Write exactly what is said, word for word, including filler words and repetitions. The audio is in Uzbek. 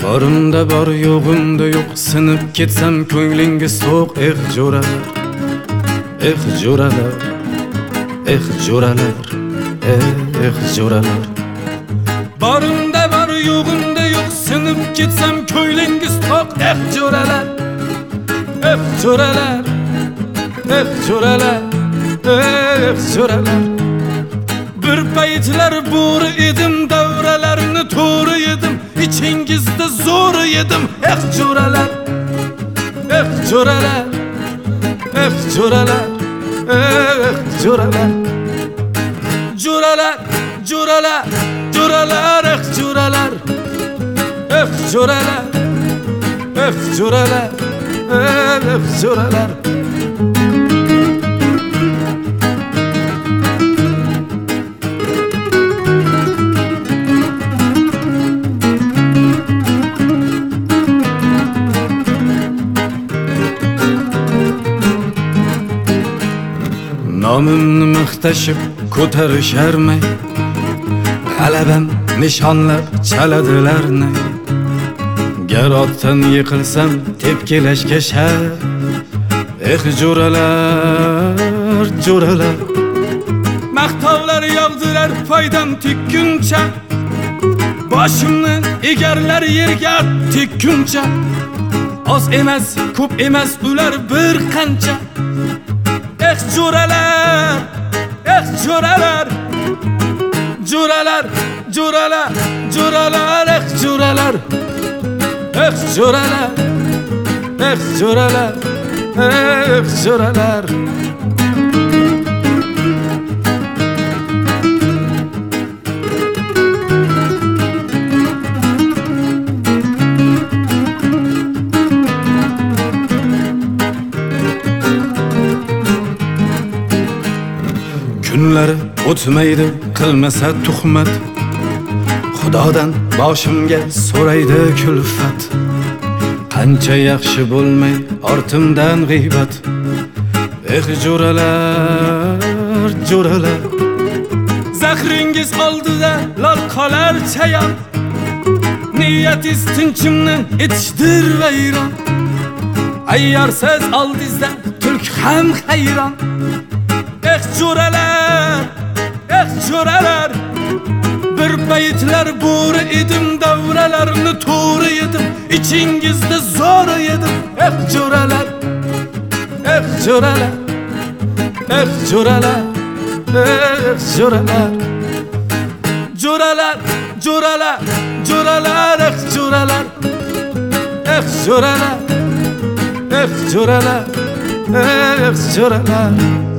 Borumda bor, yo'g'imda yo'q, sinib ketsam ko'nglingiz so'q. Eh jo'ralar, eh jo'ralar, eh jo'ralar, eh jo'ralar. Borumda bor, yo'g'imda yo'q, sinib ketsam ko'nglingiz so'q. Eh jo'ralar, eh jo'ralar, eh jo'ralar, eh jo'ralar. Bir paytlar bo'ri edim, davralarni to'g'ri yedim, ichingizda zo'r yedim. Eh jo'ralar, eh jo'ralar, eh jo'ralar, eh jo'ralar. Jo'ralar, jo'ralar, jo'ralar, eh jo'ralar, eh jo'ralar, eh jo'ralar, eh jo'ralar. Nomimni maqtashib ko'tarisharmay, g'alabam nishonlab chaladilarni. Gar otdan yiqilsam tepkilashga shart. Eh jo'ralar, jo'ralar. Maqtovlar yog'dilar foydam tekkuncha, boshimni egarlar yerga tekkuncha. Oz emas, ko'p emas ular bir qancha. Eh jo'ralar, eh jo'ralar, jo'ralar, jo'ralar, jo'ralar, eh jo'ralar, eh jo'ralar, eh jo'ralar, eh jo'ralar. Kunlari o'tmaydi qilmasa tuhmat, Xudodan boshimga so'raydi kulfat. Qancha yaxshi bo'lmay ortimdan g'iybat. Eh jo'ralar, jo'ralar. Zahringiz oldida lol qolar chayon, niyatingiz tinchimni etishdir vayron. Ayyorsiz oldingizda tulk ham hayron. Eh jo'ralar, eh jo'ralar. Bir paytlar bo'ri edim, davralarni to'g'ri yedim, ichingizda zo'r yedim. Eh jo'ralar, eh jo'ralar, eh jo'ralar, eh jo'ralar. Jo'ralar, jo'ralar, jo'ralar, eh jo'ralar, eh jo'ralar, eh jo'ralar, eh jo'ralar.